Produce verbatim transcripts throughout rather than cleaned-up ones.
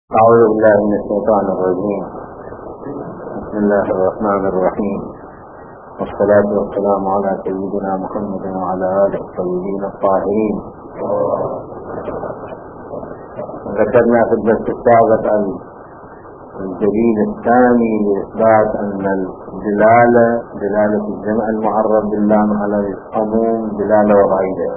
أعوذ بالله من الشيطان الرجيم. بسم الله الرحمن الرحيم، والصلاة والسلام على سيدنا محمد وعلى آله الطيبين الطاهرين. ذكرنا في الدرس السابق الدليل الثاني لإثبات أن الدلالة دلالة الجمع المعرب باللام على العموم دلالة وضعية،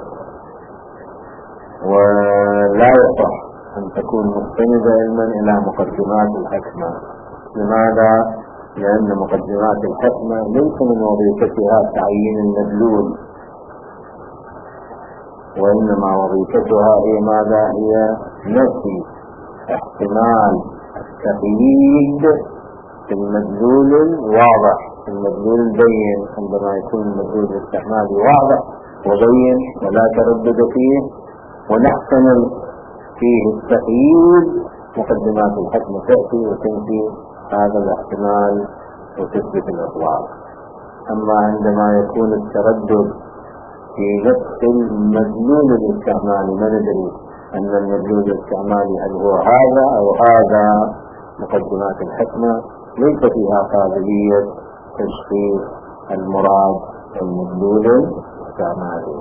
ولا يصح أن تكون مستندة علما إلى مقدمات الحكمة. لماذا؟ لأن مقدمات الحكمة ليس من وظيفتها تعيين المدلول، وإنما وظيفتها هي ماذا؟ هي نفي احتمال التقييد في المدلول الواضح، في المدلول البين. عندما يكون المدلول الاستعمالي واضح وبين ولا تردد فيه ونحتمل فيه التقييد، مقدمات الحكمة تأتي وتنفي هذا الاحتمال وتثبت الإطلاق. أما عندما يكون التردد في نفس المدلول الاستعمالي، ما ندري أن المدلول الاستعمالي هل هو هذا أو هذا، مقدمات الحكمة ليس فيها قابلية تشخيص المراد المدلول الاستعمالي.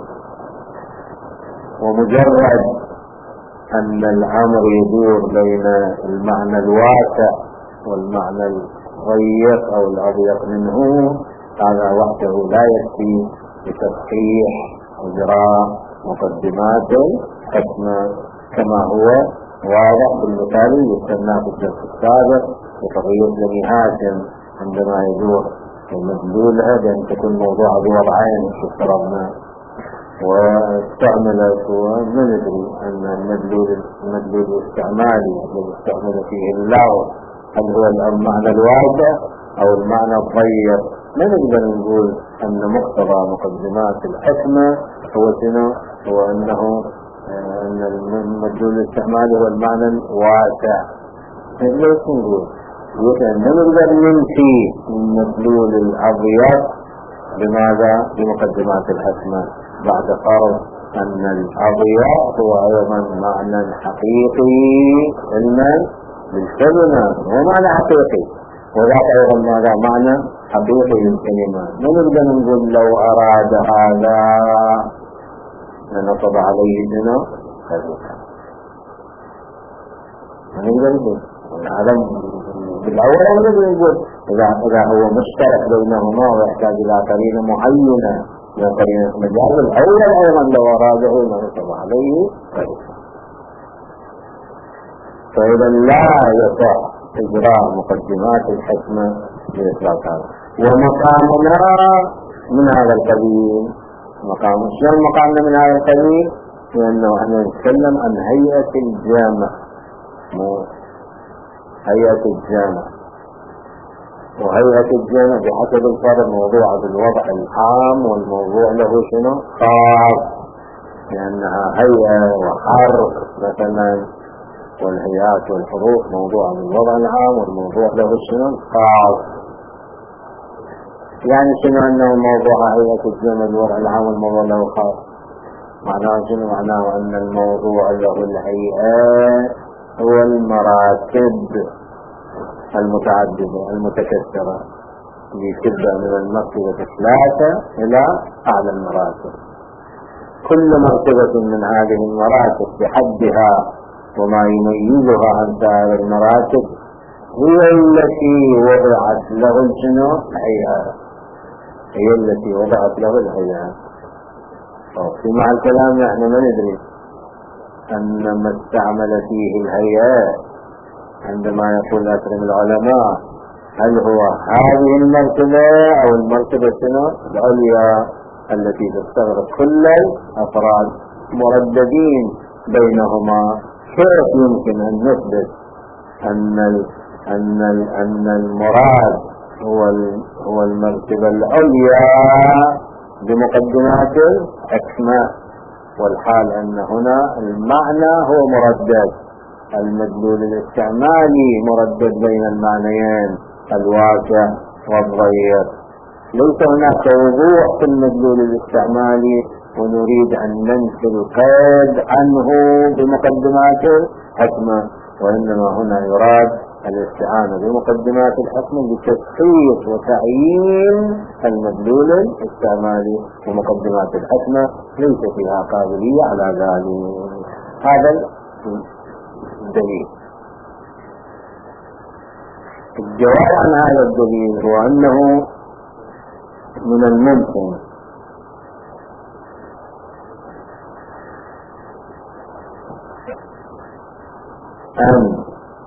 ومجرد أن الأمر يدور بين المعنى الواسع والمعنى الضيق أو الأضيق منه، هذا وحده لا يكفي لتصحيح إجراء مقدمات الحكمة كما هو واضح بالمثال يستنى في الدرس السابق وتغيير بني هاشم عندما يدور المدلولها بأن تكون موضوعة بوضعين افترضنا، واستعملت وما ندري أن المدلول المدلول الاستعمالي الذي استعمل فيه اللغو هل هو المعنى الواسع أو المعنى الضيق. ما نقدر نقول أن مقتضى مقدمات الحكمة هو شنو؟ هو أنه أن المدلول الاستعمالي هو المعنى الواسع. ليش نقول؟ ما نقدر ننفي المدلول الأضيق بماذا؟ بمقدمات الحكمة، بعد فرض أن الأضياء هو أيضا معنى حقيقي علما بالكلمة، هو معنى حقيقي، وذاك أيضا ماذا؟ معنى حقيقي للكلمة. ما نقدر نقول لو أراد هذا لنصب عليه دنا كذا، ما نقدر نقول هذا بالأول. ما نقدر نقول إذا إذا هو مشترك بينهما ويحتاج إلى قرينة معينة، مجال الأول أيضا لو أراده نصب عليه كذا. فإذا لا يصح إجراء مقدمات الحكمة لإطلاق هذا. ومقامنا من هذا القبيل، مقام شلون مقامنا من هذا القبيل؟ لأنه احنا نتكلم عن هيئة الجامع، هيئة الجامع، وهيئة الجامع بحسب الفرد موضوع بالوضع العام والموضوع له شنو؟ خاص، لأنها هيئة وحرف مثلا، والهيئات والحروف موضوع بالوضع العام والموضوع له شنو؟ خاص. يعني شنو أنه موضوع هيئة الجامع بالوضع العام والموضوع له خاص؟ معناه شنو؟ معناه أن الموضوع له الهيئة هو المراتب المتعددة المتكثرة اللي تبدأ من المرتبة الثلاثة إلى أعلى المراتب. كل مرتبة من هذه المراتب بحدها وما يميزها عن سائر المراتب هي التي وضعت له الجنو الهيئة، هي التي وضعت له الهيئة. في مع الكلام احنا ما ندري أن ما استعمل فيه الهيئة عندما يقول أكرم العلماء هل هو هذه المرتبة أو المرتبة شنو العليا التي تستغرق كل الأفراد مرددين بينهما. كيف يمكن أن نثبت أن ال أن ال أن المراد هو هو المرتبة العليا بمقدمات الحكمة، والحال أن هنا المعنى هو مردد، المدلول الاستعمالي مردد بين المعنيين الواقع والضيق. ليس هناك وضوح في المدلول الاستعمالي ونريد أن ننفي القيد عنه بمقدمات الحكمة، وإنما هنا يراد الاستعانة بمقدمات الحكم لتشخيص وتعيين المدلول الاستعمالي، ومقدمات الحكم ليس فيها قابلية على ذلك. هذا الدليل. الجواب عن هذا الدليل هو أنه من الممكن أن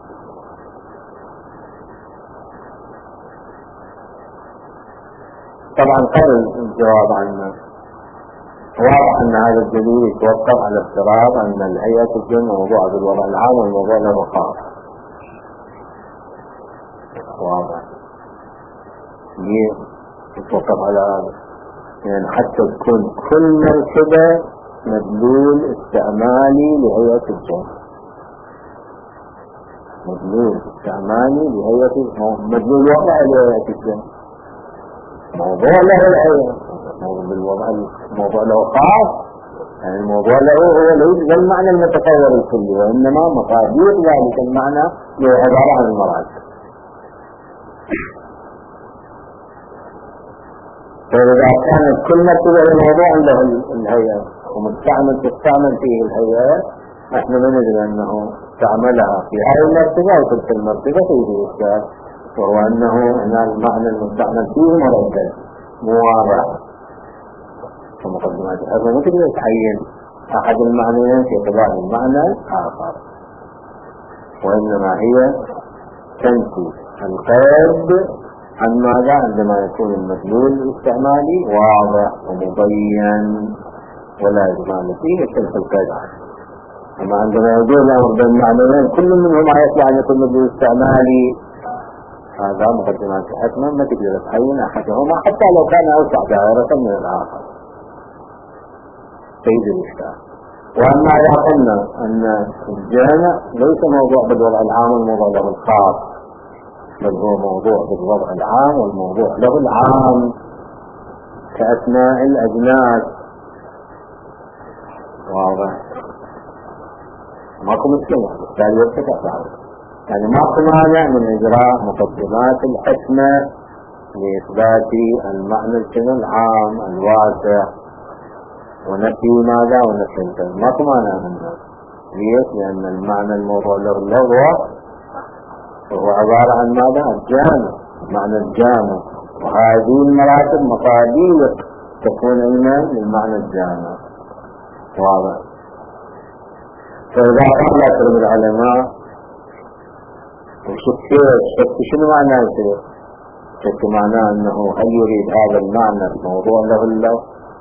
طبعا قبل الجواب عنه واضح أن هذا الدليل يتوقف على افتراض أن الهيئة الجن موضوع بالوضع العام والموضوع له خاص. واضح ليه يتوقف على هذا؟ يعني حتى تكون كل مرتبة مدلول استعمالي لهيئة الجن، مدلول استعمالي لهيئة مدلول وضع لهيئة الجن، موضوع له الهيئة بالوضع الموضوع له خاص. يعني الموضوع له هو ليس المعنى المتطور الكلي، وإنما مقادير ذلك المعنى هو عبارة عن المراتب. فإذا كانت كل مرتبة الموضوع له الهيئة ومستعمل تستعمل فيه الهيئة، احنا ما ندري أنه استعملها في هذه المرتبة وتلك المرتبة فيه إشكال، وهو أنه هنا المعنى المستعمل فيه مرتب مواضع كمقدمات الحكم. ممكن يتعين أحد المعنيين في اعتبار المعنى الآخر، وإنما هي تنفي القيد عن ماذا عندما يكون المدلول الاستعمالي واضح ومبين ولا يجمال فيه تلك القيد عنه. أما عندما يجوز الأمر بين معنيين كل منهما يطلع أن يكون مدلول استعمالي، هذا مقدمات الحكم ما تقدر تحين أحدهما حتى لو كان أوسع دائرة من الآخر تجد الإشكال. وأما إذا قلنا أن الجامع ليس موضوع بالوضع العام والموضوع له الخاص، بل هو موضوع بالوضع العام والموضوع له العام كأسماء الأجناس، واضح ماكو مشكلة، بالتالي يتفق يعني ماكو مانع من إجراء مقدمات الحكمة لإثبات المعنى العام الواسع ونفي ماذا ونفي الكلام، ماكو مانع منه. ليش؟ لأن المعنى الموضوع له اللغة وهو عبارة عن ماذا؟ الجامع، معنى الجامع، وهذه المراتب مقادير تكون علما للمعنى الجامع. واضح. فإذا قال العلماء وشك شنو معنى الشيء؟ شك معناه أنه هل يريد هذا المعنى الموضوع له اللغة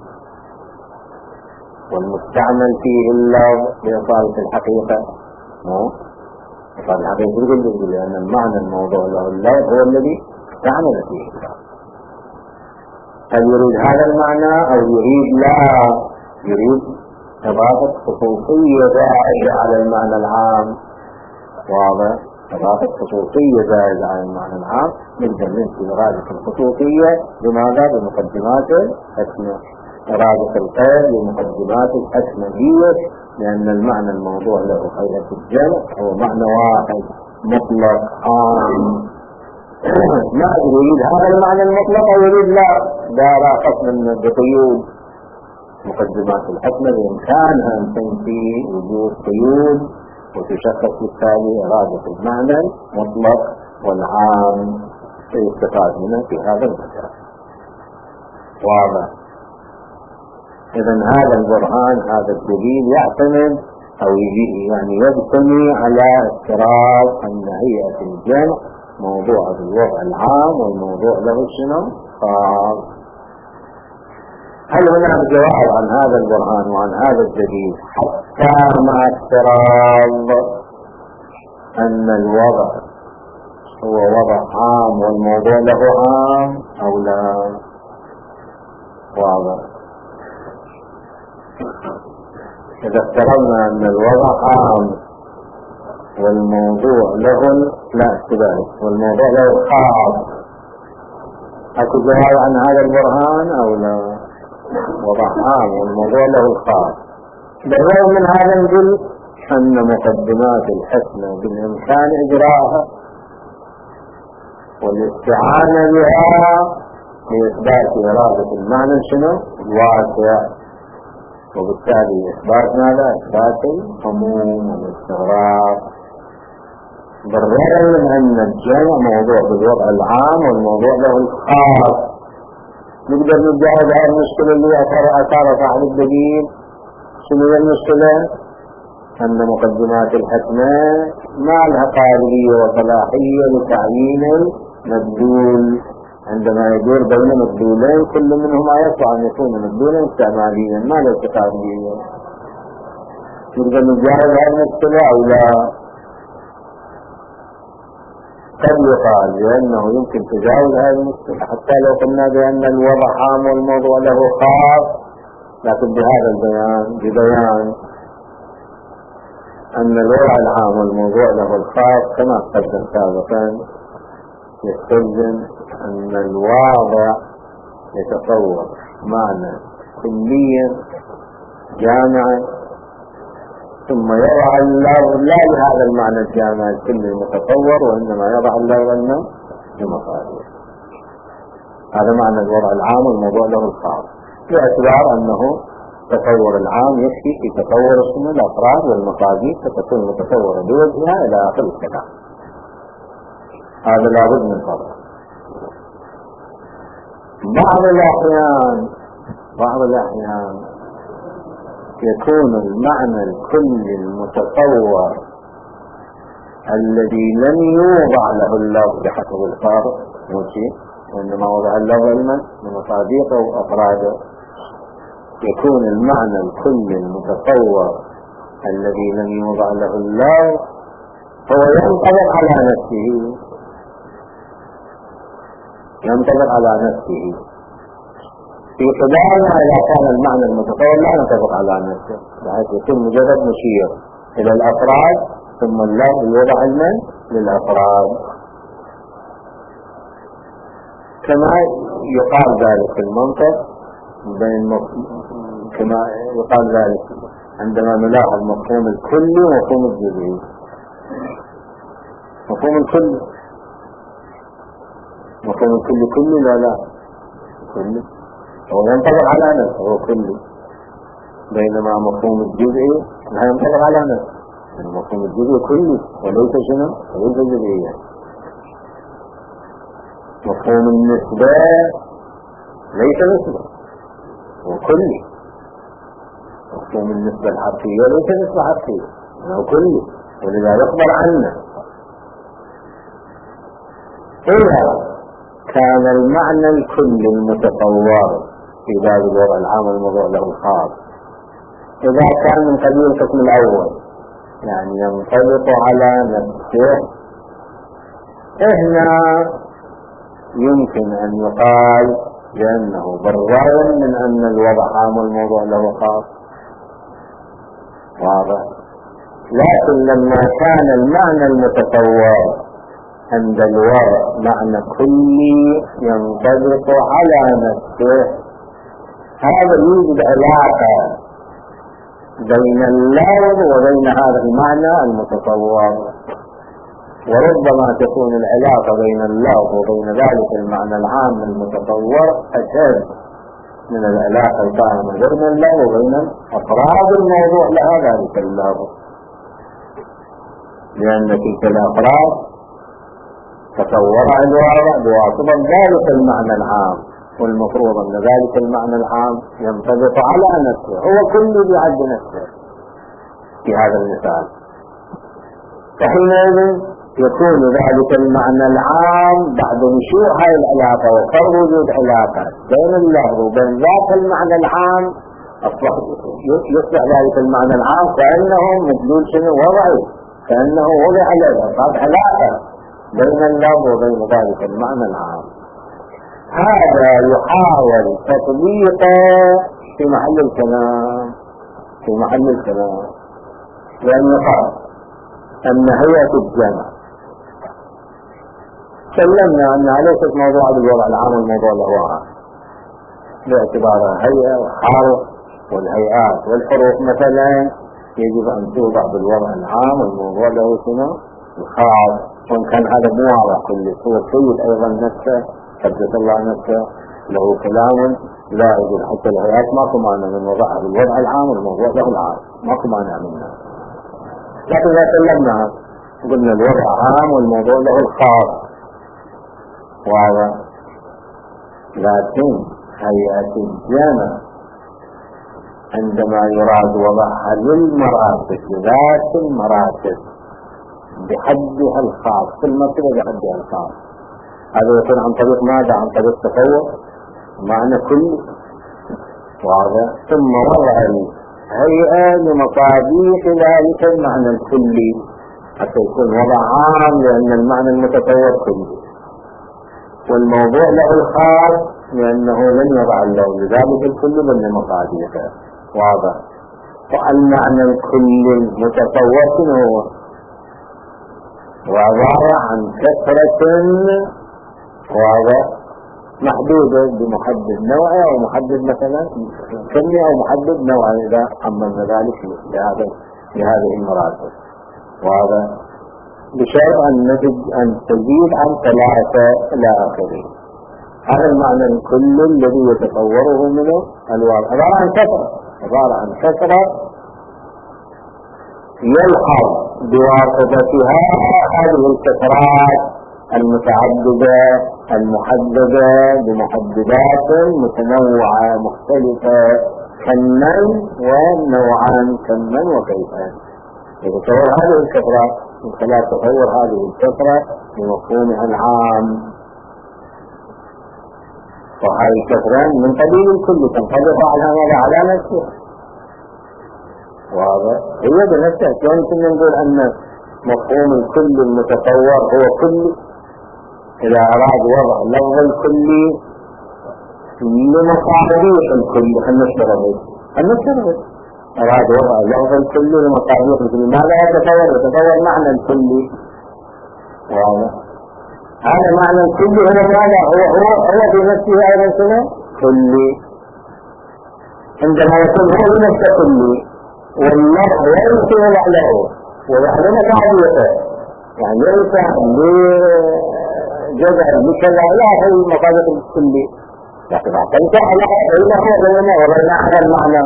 والمستعمل فيه اللغة لإصالة الحقيقة؟ مو إصالة الحقيقة يقول لأن المعنى الموضوع له اللغة هو الذي استعمل فيه اللغة. هل يريد هذا المعنى أو يريد لا يريد إضافة خصوصية زائدة على المعنى العام؟ واضح. إضافة خصوصية زائدة على المعنى العام نقدر ننتهي إرادة الخصوصية بماذا؟ بمقدمات الحكمة. إرادة القيد بمقدمات الحكمية، لأن المعنى الموضوع له هيئة الجمع هو معنى واحد مطلق عام. ما يريد هذا المعنى المطلق أو يريد لا دار قسم بقيود. مقدمات الحكمة بإمكانها أن تنفي وجود قيود وتشخص بالتالي إرادة المعنى المطلق والعام فيستفاد منه في هذا المجال. واضح. إذن هذا البرهان هذا الدليل يعتمد أو يعني يبتني على افتراض أن هيئة الجمع موضوع بالوضع العام والموضوع له شنو خاص. هل هناك جواب عن هذا البرهان وعن هذا الدليل حتى مع افتراض أن الوضع هو وضع عام والموضوع له عام أو لا؟ واضح. إذا افترضنا أن الوضع عام والموضوع له لا استبعاد والموضوع له خاص، أكو جواب عن هذا البرهان أو لا؟ وضع عام والموضوع له الخاص. بالرغم من هذا نقول أن مقدمات الحكمة بالإمكان إجراءها والاستعانة بها لإثبات إرادة المعنى شنو؟ الواسع، وبالتالي إثبات ماذا؟ إثبات العموم والاستغراق، بالرغم من أن الجمع موضوع بالوضع العام والموضوع له الخاص. نقدر نجاوب على المشكلة اللي أثار صاحب الدليل. شنو هي المشكلة؟ أن مقدمات الحكمة ما لها قابلية وصلاحية لتعيين المدلول عندما يدور بين مدلولين كل منهما يصلح أن يكون مدلولا استعماليا ما له قابلية. نقدر نجاوب على المشكلة أو لا؟ قد يقال بأنه يمكن تجاوز هذه المشكلة حتى لو قلنا بأن الوضع عام والموضوع له خاص، لكن بهذا البيان ببيان أن الوضع العام والموضوع له الخاص كما قدم سابقا يستلزم أن الواضع يتصور معنى كليا جامعا ثم يضع اللفظ لا لهذا المعنى الجامع الكلي المتصور، وإنما يضع اللفظ لمصادر. هذا معنى الوضع العام والموضوع له الخاص، باعتبار أنه تصور العام يكفي في تصور اسم الأفراد والمقادير فتكون متصورة بوجهها إلى آخر الكلام. هذا لابد من فرق. بعض الأحيان بعض الأحيان يكون المعنى الكلي المتصور الذي لم يوضع له اللفظ بحسب الفارق موجي، وإنما وضع اللفظ علما لمصادقه وأفراده، يكون المعنى الكلي المتصور الذي لم يوضع له اللفظ هو ينطبق على نفسه ينطبق على نفسه في خلالنا إذا كان المعنى المتصور لا ينطبق على نفسه، بحيث يكون مجرد مشير إلى الأفراد ثم اللفظ يوضع علما للأفراد، كما يقال ذلك في المنطق بين مف... كما يقال ذلك عندما نلاحظ مفهوم الكلي ومفهوم الجزئي. مفهوم الكلي مفهوم الكلي كلي لا لا كلي هو ينطبق على نفسه هو كلي، بينما مفهوم الجزئي لا ينطبق على نفسه. مفهوم الجزئي كلي وليس شنو وليس جزئيا. مفهوم النسبة ليس نسبة هو كلي. مفهوم النسبة الحرفية ليس نسبة حرفية هو كلي، ولذا يخبر عنه. إذا كان المعنى الكلي المتصور في باب الوضع العام والموضوع له الخاص إذا كان من قبيل القسم الأول يعني ينطبق على نفسه، هنا يمكن أن يقال بأنه بالرغم من أن الوضع عام والموضوع له خاص واضح، لكن لما كان المعنى المتصور عند الوضع معنى كلي ينطبق على نفسه، هذا يوجد علاقة بين اللفظ وبين هذا المعنى المتصور، وربما تكون العلاقة بين اللفظ وبين ذلك المعنى العام المتصور أشد من العلاقة القائمة بين اللفظ وبين أفراد الموضوع لها ذلك اللفظ، لأن تلك الأفراد تصورها الواضع بواسطة ذلك المعنى العام، والمفروض أن ذلك المعنى العام ينطبق على نفسه هو كله بعد نفسه في هذا المثال. فحينئذ يكون ذلك المعنى العام بعد نشوء هذه العلاقة وفرض وجود علاقة بين اللفظ وبين ذاك المعنى العام يصبح ذلك المعنى العام كأنه مدلول شنو وضعي، كأنه وضع له صار علاقة بين اللفظ وبين ذلك المعنى العام. هذا يحاول تطبيقه في محل الكلام في محل الكلام لأن يقال أن هيئة الجمع سلمنا أنها ليست موضوع بالوضع العام والموضوع له عام، باعتبارها هيئة وحرف، والهيئات والحروف مثلا يجب أن توضع بالوضع العام، والموضوع له شنو الخاص. وإن كان هذا مو واضح كل هو السيد أيضا نفسه قدس الله نفسه له كلام لا يجب حتى الآيات ماكو معنى من وضعها بالوضع العام والموضوع له العام، ماكو معنى منها. لكن إذا سلمنا قلنا الوضع عام والموضوع له الخاص واضح. لكن هيئة الجامع عندما يراد وضعها للمراتب ذات المراتب بحدها الخاص في المرتبة بحدها الخاص، هذا يكون عن طريق ماذا؟ عن طريق تطور معنى كل واضح. ثم وضع الهيئة لمطابيق ذلك المعنى الكلي حتى يكون وضع عام، لأن المعنى المتطور كلي، والموضوع له الخاص لأنه لن يضع له لذلك الكل بل لمطابيقه واضح. والمعنى الكلي المتطور هو وعبارة عن كثرة واضح محدودة بمحدد نوعي أو محدد مثلا كمية أو محدد نوعي إذا عملنا ذلك لهذا لهذه المراتب واضح، بشرط أن نجد أن تزيد عن ثلاثة إلى آخره. هذا المعنى الكل الذي يتصوره منه الواضح عبارة عن كثرة عبارة عن كثرة يلحظ بواسطتها هذه الكثرات المتعددة المحددة بمحددات متنوعة مختلفة كما ونوعا كما وكيفا. يتصور هذه الكثرة من خلال تطور هذه الكثرة بمفهومها العام، وهذه الكثرة من قبيل الكل تنطبق على ماذا؟ على نفسها واضح. هي بنفسها يمكن نقول أن مفهوم الكل المتطور هو كل إذا أراد وضع لفظ الكل لمصابيح الكل هالنشرة هالنشرة أراد وضع لفظ الكل لمصابيح الكل. ماذا يتطور؟ يتطور معنى الكل واضح. هذا معنى الكل هو ماذا؟ هو هو هو بنفسه أيضا شنو؟ كلي. عندما يكون هو بنفسه كلي واللفظ ليس وضع له وضع لنا تعبيته يعني ليس لجزء بكذا لا هي مصادر الكلي، لكن اعتمد على بينه وبينه وبين هذا المعنى.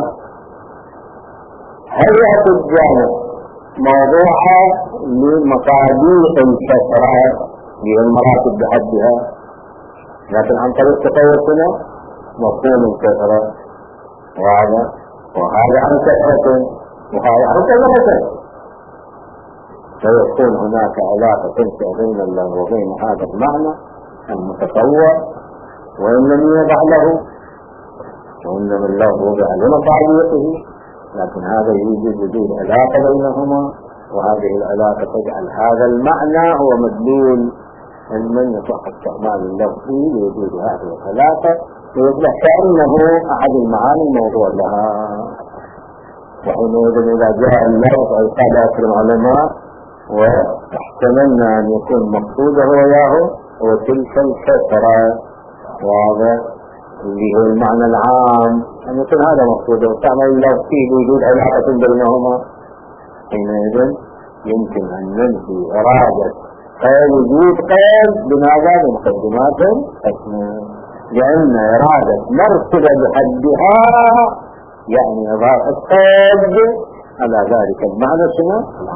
هيئة الجامع موضوعها لمصادر الكثرة للمراتب بحدها، لكن عن طريق تطورنا مفهوم الكثرة واضح. وهذا عن كثرة وهذا عن كثرة فيكون هناك علاقة تنشأ بين الله وبين هذا المعنى المتطور وإن لم يوضع له وإنما الله وضع لمصابيحه، لكن هذا يوجد وجود علاقة بينهما، وهذه العلاقة تجعل هذا المعنى هو مدلول أن من يصح استعمال اللفظ لوجود هذه العلاقة ويصبح كأنه أحد المعاني الموضوع لها. وحينئذ إذا جاء اللفظ أي قال أكثر العلماء واحتملنا أن يكون مقصوده وياه وتلك الكثرة واضح اللي هو المعنى العام أن يكون هذا مقصوده وتعمل اللفظ فيه وجود علاقة بينهما، حينئذ يمكن أن ننفي إرادة وجود قيد بماذا؟ بمقدمات أسماء، لأن إرادة مرتبة بحدها يعني إضافة قيد على ذلك المعنى شنو؟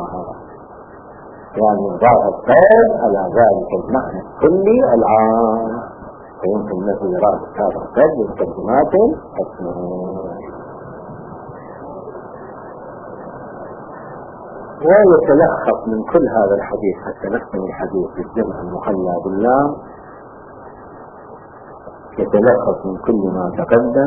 يعني إضافة قيد على ذلك المعنى الكلي العام، فيمكن نفي إرادة هذا القيد بمقدمات أسماء. ويتلخص من كل هذا الحديث حتى نختم الحديث بالجمع المحلى بالله، يتلخص من كل ما تقدم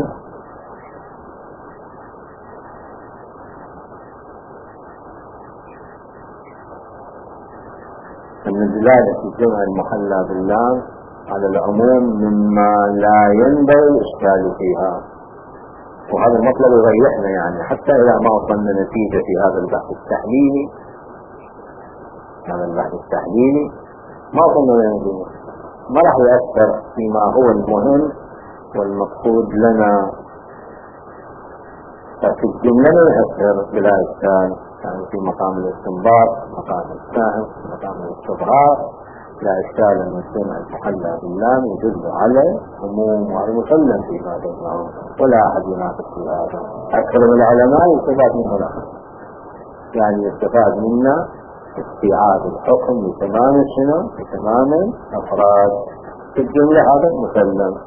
أن دلالة الجمع المحلى بالله على العموم مما لا ينبغي الإشكال فيها، وهذا المطلب يريحنا يعني حتى إذا ما وصلنا نتيجة في هذا البحث التحليلي هذا البحث التحليلي ما وصلنا نتيجة ما راح يأثر فيما هو المهم والمقصود لنا، ففي الجملة يأثر بلا إشكال. يعني في مقام الاستنباط، مقام الفهم، مقام الاستظهار، لا إشكال أن الجمع المحلى باللام يدل على عموم وعلى مسلم في ما تجمعون، ولا أحد يناقض في هذا. أكثر من العلماء يستفاد منه الأخر، يعني يستفاد منا استيعاب الحكم بتمام شنو؟ بتمام أفراد في الجملة، هذا مسلم.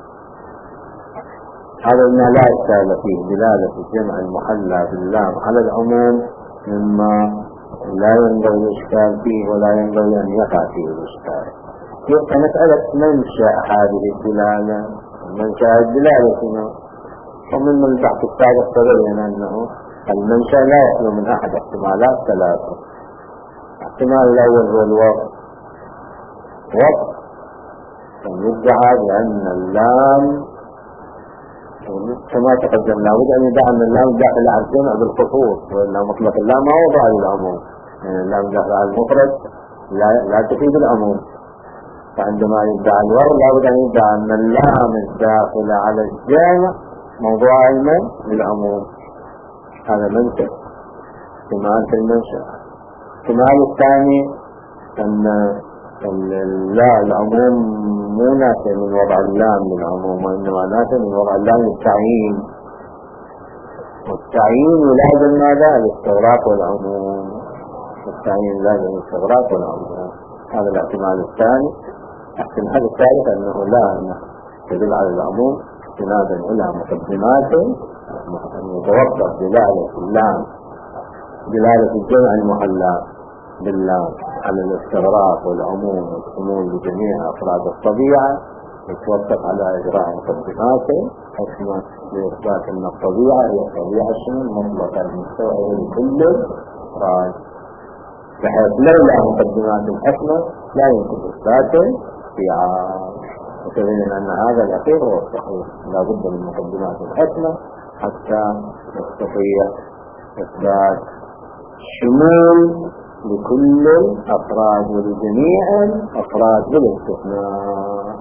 هذا ما لا إشكال فيه، دلالة الجمع المحلى باللام على العموم مما لا ينبغي الإشكال فيه ولا ينبغي أن يقع فيه الإشكال. يبقى مسألة منشأ هذه الدلالة، منشأ الدلالة شنو؟ ومن البحث السابق تبين أنه المنشأ لا يخلو من أحد احتمالات ثلاثة. الاحتمال الأول هو الوقت، وقت يدعى بأن اللام كما تقدم لابد أن يدعى أن اللام داخل على الجمع بالخصوص، وإلا مطلق اللام ما وضع للعموم، يعني اللام داخل على المفرد لا, لا تفيد العموم. فعندما يدعى الوقت لابد أن يدعى أن اللام الداخل على الجمع موضوع علما للعموم. هذا منشأ، احتمال في المنشأ. الاحتمال الثاني أن لا العموم مو نافع من وضع اللام للعموم، وإنما نافع من وضع اللام للتعيين، والتعيين يلازم ماذا؟ الاستغراق والعموم، التعيين يلازم الاستغراق والعموم. هذا الاحتمال الثاني. الاحتمال الثالث أنه لا تدل على العموم استنادا إلى مقدمات أن يتوقف دلالة اللام، دلالة الجمع المحلى باللام على الاستغراق والعموم والشمول لجميع أفراد الطبيعة، يتوقف على إجراء مقدماته حكمة لإثبات أن الطبيعة هي الطبيعة الشمول مطلقة المستوى لكل أفراد، بحيث لولا مقدمات الحكمة لا يمكن إثباته في عام. وتبين أن هذا الأخير هو الصحيح، لا بد من مقدمات الحكمة حتى نستطيع إثبات شمول لكل الأفراد ولجميع الأفراد بالاستثناء.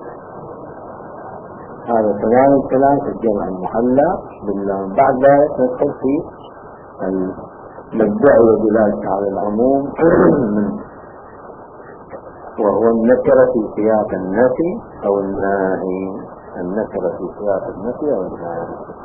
هذا تمام الكلام في الجمع المحلى باللام. بعد ذلك ندخل في المدعي ودلالته على العموم وهو النكرة في سياق النفي أو النهي. النكرة في سياق النفي أو النهي.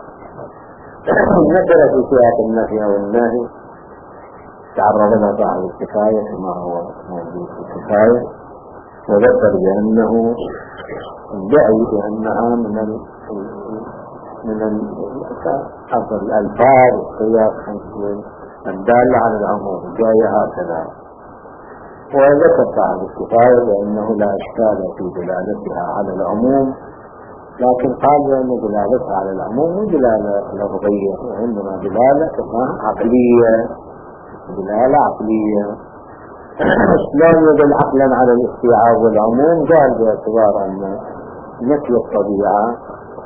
النكرة في سياق النفي أو النهي تعرض لها صاحب الكفاية كما هو موجود في الكفاية، وذكر بأنه ادعي بأنها من ال من الألفاظ السياق الدالة على العموم جاية هكذا. وذكر صاحب الكفاية بأنه لا إشكال في دلالتها على العموم، لكن قال بأن دلالتها على العموم مو دلالة لفظية، وإنما دلالة عقلية، دلالة عقلية. شلون يدل عقلا على الاستيعاب والعموم؟ قال باعتبار أن نفي الطبيعة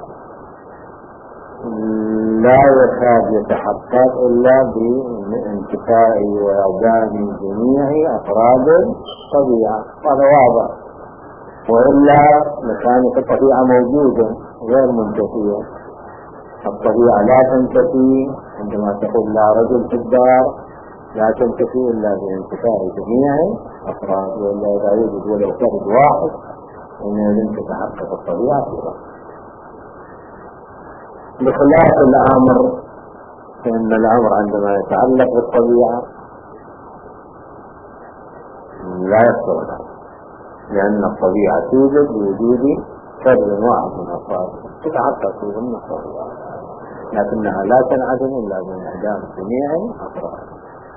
لا يكاد يتحقق إلا بانتفاء وإعدام جميع أفراد الطبيعة، هذا واضح، وإلا لكانت الطبيعة موجودة غير منتفية. الطبيعة لا تنتفي عندما تقول لا رجل في الدار، لا تنتفي إلا بانتفاء جميع أفراد، وإلا إذا يوجد ولو فرد واحد إن تتحقق الطبيعة فيها. بخلاف الأمر، فإن الأمر عندما يتعلق بالطبيعة لا يصدر، لأن الطبيعة توجد بوجود فرد واحد من أفراد تتحقق فيه الطبيعة، لكنها لا تنعدم إلا بانعدام جميع أفراد.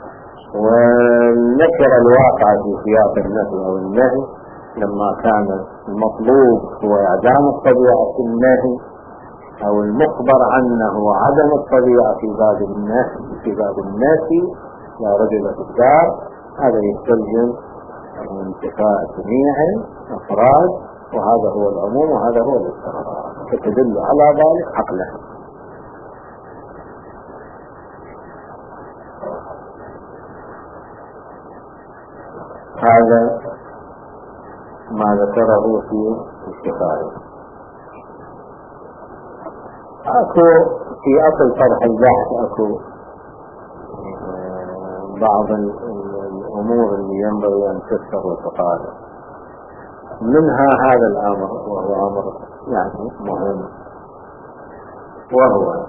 ونكر الواقع في سياق النفي أو النهي لما كان المطلوب هو إعدام الطبيعة في النهي، أو المخبر عنه عدم الطبيعة في باب النفي في باب النفي لا رجل في الدار، هذا يستلزم انتفاء جميع الأفراد، وهذا هو العموم وهذا هو الاستغراق، فتدل على ذلك عقلا. هذا ما ذكره في الكفاية. أكو في أصل طرح البحث أكو بعض الأمور اللي ينبغي أن تذكر وتقال. منها هذا الأمر، وهو أمر يعني مهم، وهو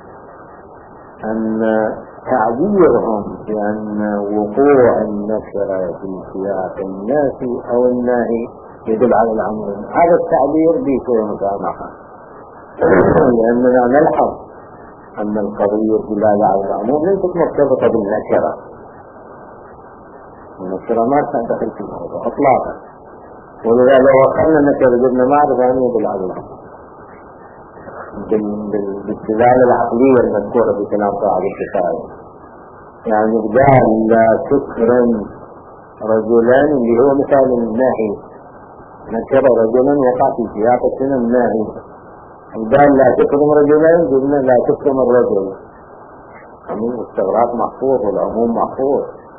أن تعبيرهم بأن وقوع النكرة في سياق الناس أو الناهي يدل على العموم، هذا التعبير بيكون مسامحة، لأننا نلحظ أن القضية دلالة على العموم ليست مرتبطة بالنكرة. النكرة ما تدخل في هذا إطلاقا، ولذا لو أخذنا النكرة قلنا ما أعرف أن يدل على العموم بالدلالة العقلية المذكورة في كلام صاحب الكفاية. يعني قال لا تكرم رجلان اللي هو مثال الناهي، نكر رجلا وقع في سياق السنة الناهي، قال لا تكرم رجلان قلنا لا تكرم الرجل، يعني الاستغراق محفوظ والعموم محفوظ.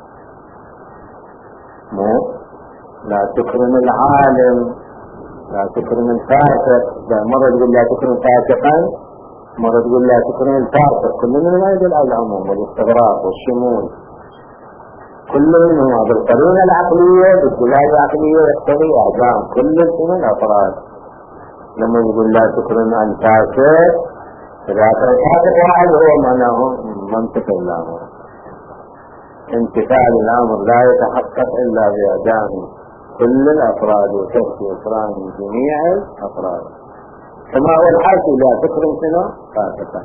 مو لا تكرم العالم، لا تكرم الفاسق، مرة تقول لا تكرم فاسقا، مرة تقول لا تكرم الفاسق، كل منهم ما يدل على العموم والاستغراق والشمول، كل منهم بالقرينة العقلية بالدلالة العقلية يقتضي اعدام كل من الافراد. لما يقول لا تكرم الفاسق، إذا كان الفاسق واحد هو معناه منطق الامر، امتثال الامر لا يتحقق الا باعدام كل الافراد وترك اكرام جميع الافراد، كما هو الحاكي لا تكرم سنة فاسقا.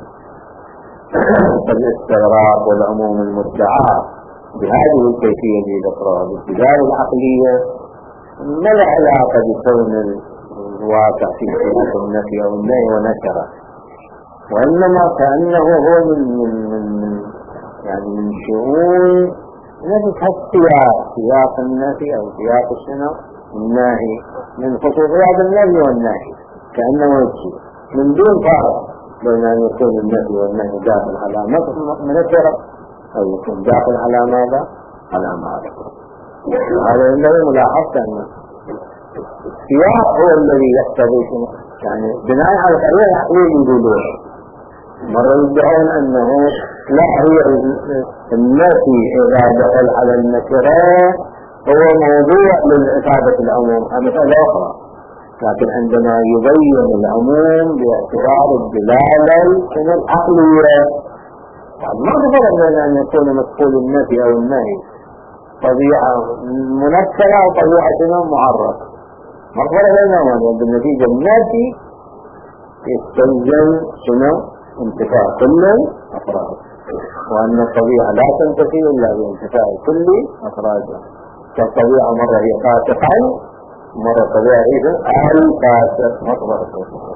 فالاستغراق والعموم المدعى بهذه الكيفية اللي ذكرها بالدلالة العقلية ما له علاقة بكون الواقع في سياق النفي او النهي ونكره، وانما كأنه هو من من من يعني من شؤون نفس السياق، سياق النفي او سياق الشنو النهي، من خصوصيات النفي والنهي، كأنه يجي من دون فرق بين ان يكون النفي والنهي داخل على نكره او يكون داخل على ماذا؟ على معرفة. هذا ينبغي ملاحظة أن السياق هو الذي يقتضي يعني بناء على القرينة العقلية يقولون. مرة يدعون أنه لا هي النفي إذا دخل على النكرة هو موضوع للإفادة العموم، هذا مسألة أخرى، لكن عندما يبين العموم باعتبار الدلالة العقلية ما تفرق بين أن يكون مدخول النفي أو النهي طبيعة منكرة أو طبيعة معرفة، ما فرق بينهما، بالنتيجة النفي يستلزم شنو انتفاع كل أفراد، وأن الطبيعة لا تنتفي إلا بانتفاع كل أفرادها، كالطبيعة مرة هي فاسقا مرة طبيعة إذن الفاسق مطبع الفاسق.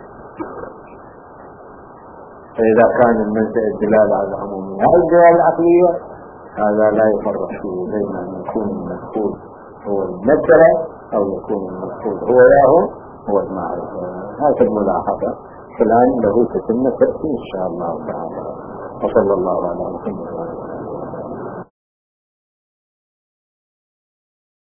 فإذا كان المنزع الدلالة على العموم هذه الدلالة العقلية هذا لا يفرق فيه بين أن يكون المدخول هو النكرة أو يكون المدخول هو له هو المعرفة. هذه الملاحظة فالآن له تتم تأتي إن شاء الله تعالى. وصلى الله على محمد.